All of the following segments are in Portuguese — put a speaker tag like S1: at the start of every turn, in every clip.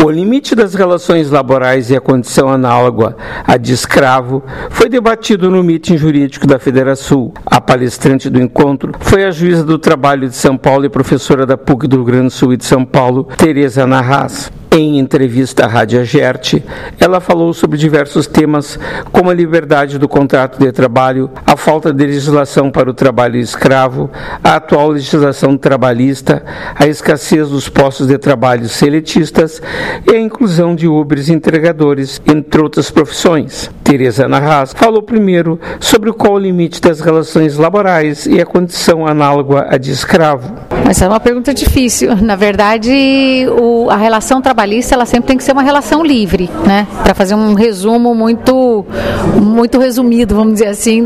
S1: O limite das relações laborais e a condição análoga à de escravo foi debatido no mitim jurídico da Federação. A palestrante do encontro foi a juíza do trabalho de São Paulo e professora da PUC do Rio Grande do Sul e de São Paulo, Tereza Narraz. Em entrevista à Rádio Agerte, ela falou sobre diversos temas, como a liberdade do contrato de trabalho, a falta de legislação para o trabalho escravo, a atual legislação trabalhista, a escassez dos postos de trabalho seletistas e a inclusão de Ubers e entregadores, entre outras profissões. Tereza Narraz falou primeiro sobre qual o limite das relações laborais e a condição análoga à de escravo.
S2: Essa é uma pergunta difícil. Na verdade, a relação trabalhista ela sempre tem que ser uma relação livre, né? Para fazer um resumo muito resumido, vamos dizer assim,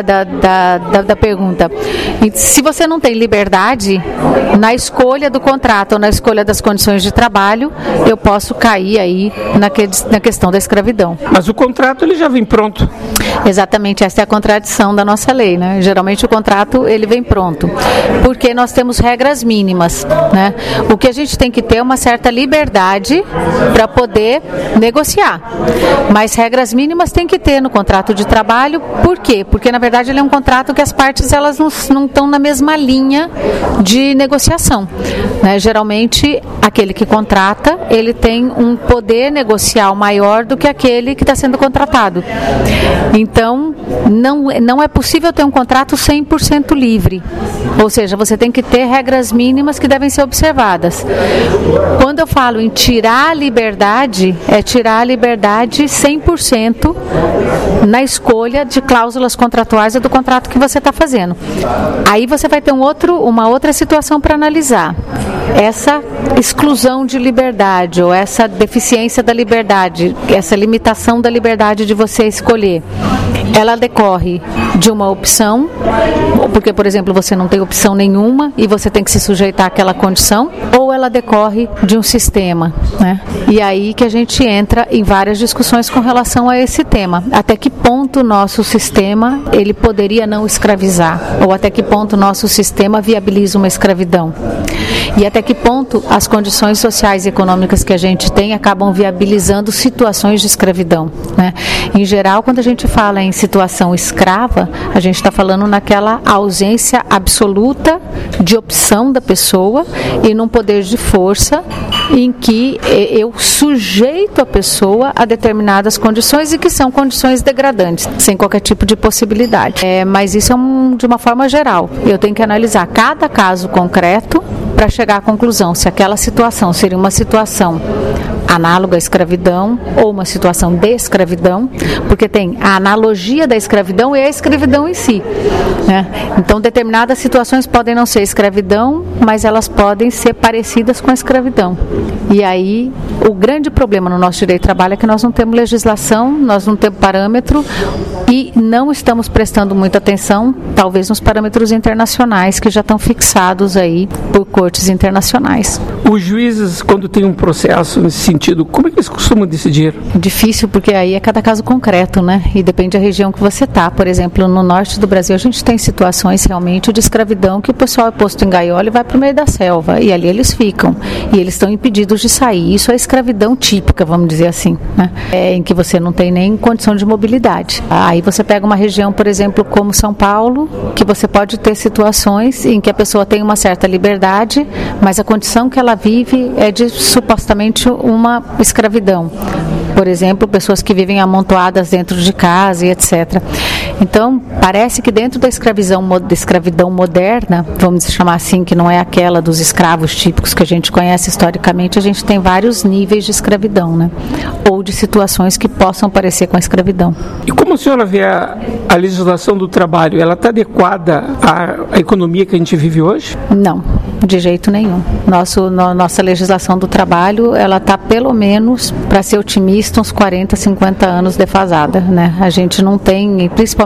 S2: da pergunta. E se você não tem liberdade na escolha do contrato ou na escolha das condições de trabalho, eu posso cair aí na questão da escravidão.
S1: Mas o contrato ele já vem pronto.
S2: Exatamente, essa é a contradição da nossa lei, né? Geralmente o contrato ele vem pronto, porque nós temos regras mínimas, né? O que a gente tem que ter é uma certa liberdade para poder negociar, mas regras mínimas tem que ter no contrato de trabalho. Por quê? Porque na verdade ele é um contrato que as partes elas não estão na mesma linha de negociação, né? Geralmente aquele que contrata ele tem um poder negocial maior do que aquele que está sendo contratado. Então, não é possível ter um contrato 100% livre. Ou seja, você tem que ter regras mínimas que devem ser observadas. Quando eu falo em tirar a liberdade, é tirar a liberdade 100% na escolha de cláusulas contratuais do contrato que você está fazendo. Aí você vai ter uma outra situação para analisar. Essa exclusão de liberdade ou essa deficiência da liberdade, essa limitação da liberdade de você escolher, ela decorre de uma opção, porque, por exemplo, você não tem opção nenhuma e você tem que se sujeitar àquela condição, ou ela decorre de um sistema, né? E aí que a gente entra em várias discussões com relação a esse tema. Até que ponto o nosso sistema ele poderia não escravizar? Ou até que ponto o nosso sistema viabiliza uma escravidão? E até que ponto as condições sociais e econômicas que a gente tem acabam viabilizando situações de escravidão, né? Em geral, quando a gente fala em situação escrava, a gente está falando naquela ausência absoluta de opção da pessoa e num poder de força em que eu sujeito a pessoa a determinadas condições e que são condições degradantes, sem qualquer tipo de possibilidade. Mas isso é de uma forma geral. Eu tenho que analisar cada caso concreto para chegar à conclusão se aquela situação seria uma situação análoga à escravidão ou uma situação de escravidão, porque tem a analogia da escravidão e a escravidão em si, né? Então, determinadas situações podem não ser escravidão, mas elas podem ser parecidas com a escravidão. E aí, o grande problema no nosso direito do trabalho é que nós não temos legislação, nós não temos parâmetro e não estamos prestando muita atenção, talvez nos parâmetros internacionais que já estão fixados aí por cortes internacionais.
S1: Os juízes, quando tem um processo nesse sentido, como é que eles costumam decidir?
S2: Difícil, porque aí é cada caso concreto, né? E depende da região que você está. Por exemplo, no norte do Brasil, a gente tem situações realmente de escravidão que o pessoal é posto em gaiola e vai para o meio da selva. E ali eles ficam. E eles estão impedidos de sair. Isso é escravidão típica, vamos dizer assim, né? Em que você não tem nem condição de mobilidade. Aí você pega uma região, por exemplo, como São Paulo, que você pode ter situações em que a pessoa tem uma certa liberdade, mas a condição que ela vive é de supostamente uma escravidão. Por exemplo, pessoas que vivem amontoadas dentro de casa e etc. Então, parece que dentro da escravidão moderna, vamos chamar assim, que não é aquela dos escravos típicos que a gente conhece historicamente, a gente tem vários níveis de escravidão, né? Ou de situações que possam parecer com a escravidão.
S1: E como a senhora vê a legislação do trabalho? Ela está adequada à economia que a gente vive hoje?
S2: Não, de jeito nenhum. Nossa legislação do trabalho, ela está pelo menos, para ser otimista, uns 40, 50 anos defasada, né? A gente não tem, principalmente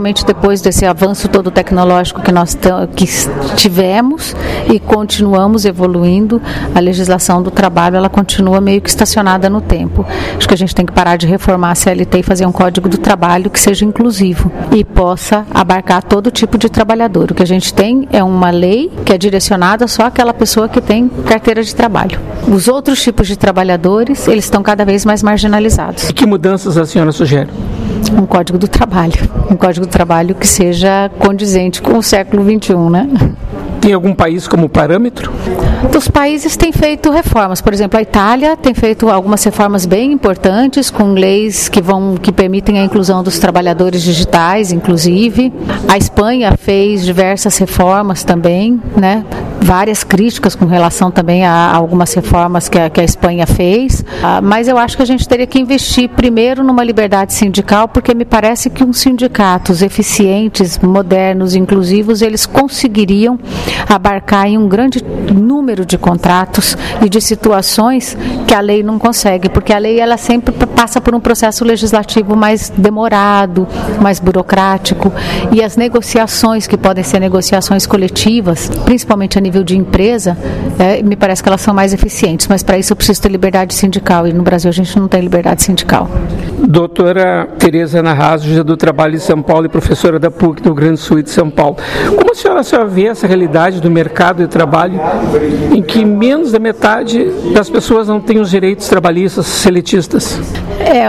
S2: principalmente depois desse avanço todo tecnológico que nós tivemos e continuamos evoluindo, a legislação do trabalho ela continua meio que estacionada no tempo. Acho que a gente tem que parar de reformar a CLT e fazer um código do trabalho que seja inclusivo e possa abarcar todo tipo de trabalhador. O que a gente tem é uma lei que é direcionada só àquela pessoa que tem carteira de trabalho. Os outros tipos de trabalhadores, eles estão cada vez mais marginalizados.
S1: E que mudanças a senhora sugere?
S2: Um código do trabalho. Um código do trabalho que seja condizente com o século XXI, né?
S1: Tem algum país como parâmetro?
S2: Os países têm feito reformas. Por exemplo, a Itália tem feito algumas reformas bem importantes, com leis que permitem a inclusão dos trabalhadores digitais, inclusive. A Espanha fez diversas reformas também, né? Várias críticas com relação também a algumas reformas que a Espanha fez. Mas eu acho que a gente teria que investir primeiro numa liberdade sindical, porque me parece que uns sindicatos eficientes, modernos, inclusivos, eles conseguiriam abarcar em um grande número de contratos e de situações que a lei não consegue, porque a lei ela sempre passa por um processo legislativo mais demorado, mais burocrático, e as negociações que podem ser negociações coletivas, principalmente a nível de empresa, me parece que elas são mais eficientes, mas para isso eu preciso ter liberdade sindical, e no Brasil a gente não tem liberdade sindical.
S1: Doutora Tereza Narras, juíza do trabalho em São Paulo e professora da PUC do Rio Grande do Sul e de São Paulo. Como a senhora vê essa realidade do mercado de trabalho em que menos da metade das pessoas não têm os direitos trabalhistas seletistas?
S2: É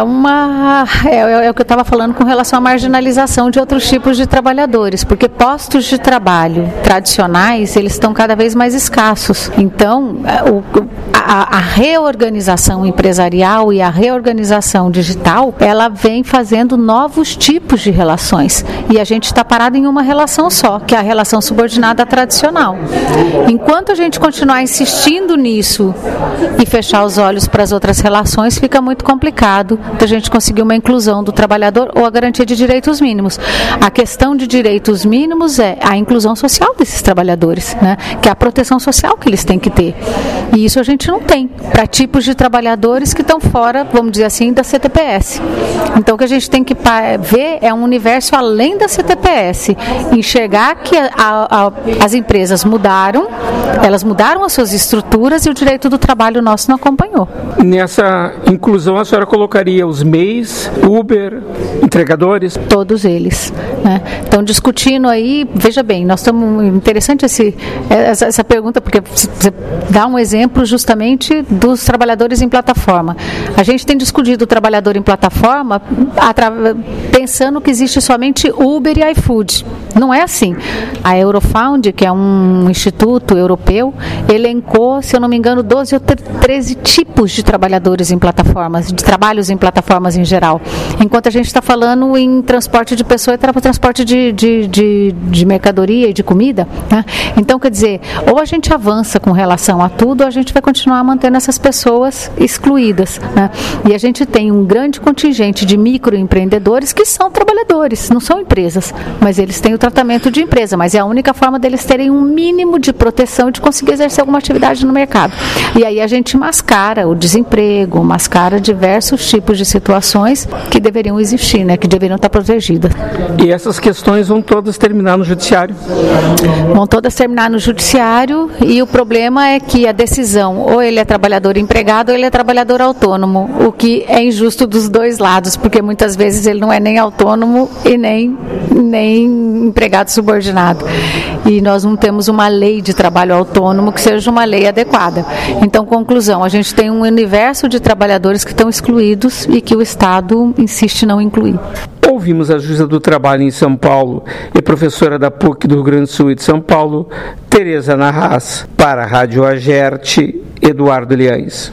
S2: o que eu estava falando com relação à marginalização de outros tipos de trabalhadores, porque postos de trabalho tradicionais, eles estão cada vez mais escassos. Então, a reorganização empresarial e a reorganização digital, ela vem fazendo novos tipos de relações. E a gente está parado em uma relação só, que é a relação subordinada tradicional. Enquanto a gente continuar insistindo nisso e fechar os olhos para as outras relações, fica muito complicado da gente conseguir uma inclusão do trabalhador ou a garantia de direitos mínimos. A questão de direitos mínimos é a inclusão social desses trabalhadores, né? Que é a proteção social que eles têm que ter. E isso a gente não tem para tipos de trabalhadores que estão fora, vamos dizer assim, da CTPS. Então o que a gente tem que ver é um universo além da CTPS, enxergar que as empresas mudaram, elas mudaram as suas estruturas e o direito do trabalho nosso não acompanhou.
S1: Nessa inclusão a senhora colocaria os MEIs, Uber, entregadores?
S2: Todos eles, né? Então discutindo aí, veja bem, nós estamos, interessante essa pergunta, porque você dá um exemplo justamente dos trabalhadores em plataforma. A gente tem discutido o trabalhador em plataforma pensando que existe somente Uber e iFood. Não é assim. A Eurofound, que é um instituto europeu, elencou, se eu não me engano, 12 ou 13 tipos de trabalhadores em plataformas, de trabalhos em plataformas em geral. Enquanto a gente está falando em transporte de pessoa e transporte de mercadoria e de comida, né? Então, quer dizer, ou a gente avança com relação a tudo, ou a gente vai continuar mantendo essas pessoas excluídas, né? E a gente tem um grande contingente de microempreendedores que são trabalhadores, não são empresas, mas eles têm o tratamento de empresa, mas é a única forma deles terem um mínimo de proteção de conseguir exercer alguma atividade no mercado. E aí a gente mascara o desemprego, mascara diversos tipos de situações que deveriam existir, né, que deveriam estar protegidas.
S1: E essas questões vão todas terminar no judiciário?
S2: Vão todas terminar no judiciário, e o problema é que a decisão, ou ele é trabalhador empregado ou ele é trabalhador autônomo, o que é injusto dos dois lados, porque muitas vezes ele não é nem autônomo e nem empregado subordinado. E nós não temos uma lei de trabalho autônomo que seja uma lei adequada. Então, conclusão, a gente tem um universo de trabalhadores que estão excluídos e que o Estado insiste em não incluir.
S1: Ouvimos a juíza do trabalho em São Paulo e professora da PUC do Rio Grande do Sul e de São Paulo, Tereza Narras. Para a Rádio Agerte, Eduardo Liães.